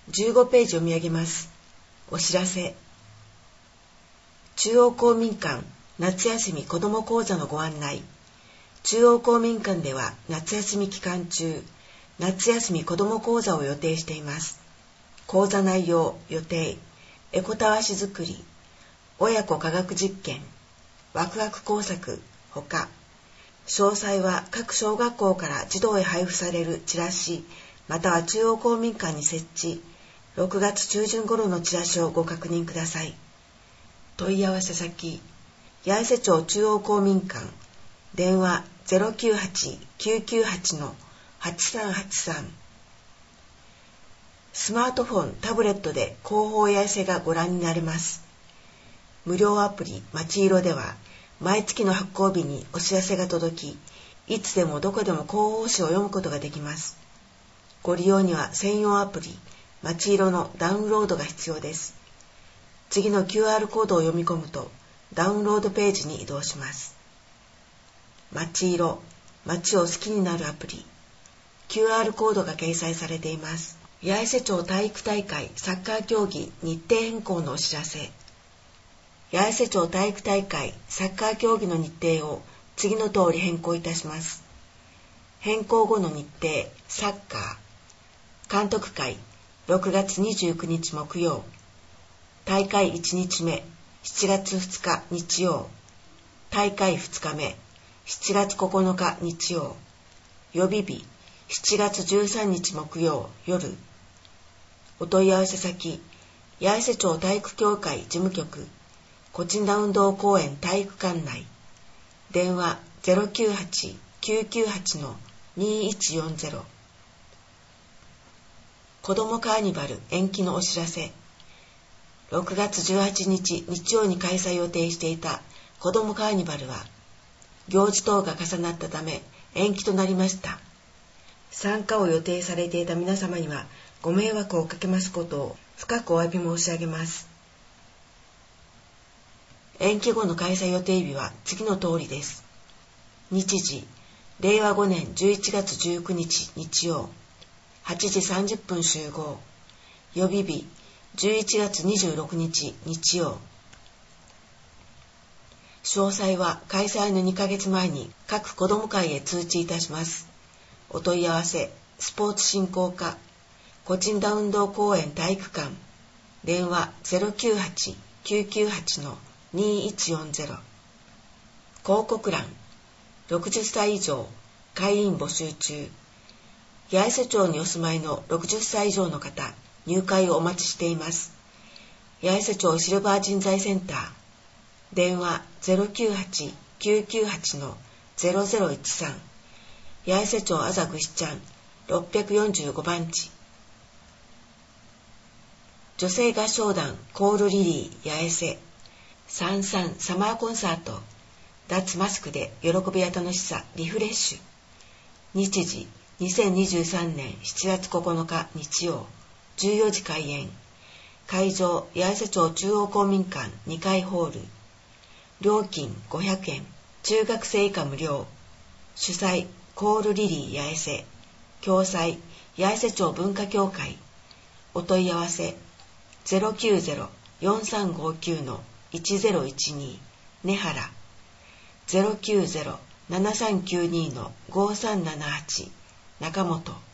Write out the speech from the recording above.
15ページ読み上げます。お知らせ。中央公民館夏休み子ども講座のご案内。中央公民館では夏休み期間中、夏休み子ども講座を予定しています。講座内容、予定、エコたわし作り、親子科学実験、ワクワク工作、ほか、詳細は各小学校から児童へ配布されるチラシ、または中央公民館に設置、6月中旬頃のチラシをご確認ください。問い合わせ先、八重瀬町中央公民館、電話 098-998-8383。スマートフォン、タブレットで広報八重瀬がご覧になれます。無料アプリまちいろでは、毎月の発行日にお知らせが届き、いつでもどこでも広報誌を読むことができます。ご利用には専用アプリ、まちいろのダウンロードが必要です。次の QR コードを読み込むと、ダウンロードページに移動します。まちいろ、街を好きになるアプリ。QR コードが掲載されています。八重瀬町体育大会サッカー競技日程変更のお知らせ。八重瀬町体育大会サッカー競技の日程を次の通り変更いたします。変更後の日程、サッカー。監督会、6月29日木曜。大会1日目、7月2日日曜。大会2日目、7月9日日曜。予備日、7月13日木曜夜。お問い合わせ先、八重瀬町体育協会事務局、コチンダ運動公園体育館内。電話 098-998-2140。子どもカーニバル延期のお知らせ。6月18日日曜に開催予定していた子どもカーニバルは、行事等が重なったため延期となりました。参加を予定されていた皆様にはご迷惑をかけますことを深くお詫び申し上げます。延期後の開催予定日は次の通りです。日時、令和5年11月19日日曜、8時30分集合。予備日、11月26日日曜。詳細は開催の2ヶ月前に各子ども会へ通知いたします。お問い合わせ、スポーツ振興課、コチンダ運動公園体育館、電話 098-998-2140。広告欄、60歳以上、会員募集中。八重瀬町にお住まいの60歳以上の方、入会をお待ちしています。八重瀬町シルバー人材センター、電話 098-998-0013。八重瀬町あざぐしちゃん645番地。女性合唱団コールリリー八重瀬33サマーコンサート。脱マスクで喜びや楽しさリフレッシュ。日時2023年7月9日日曜14時開演。会場八重瀬町中央公民館2階ホール。料金500円。中学生以下無料。主催コールリリー八重瀬。共催八重瀬町文化協会。お問い合わせ 090-4359-1012 根原 090-7392-5378 中本。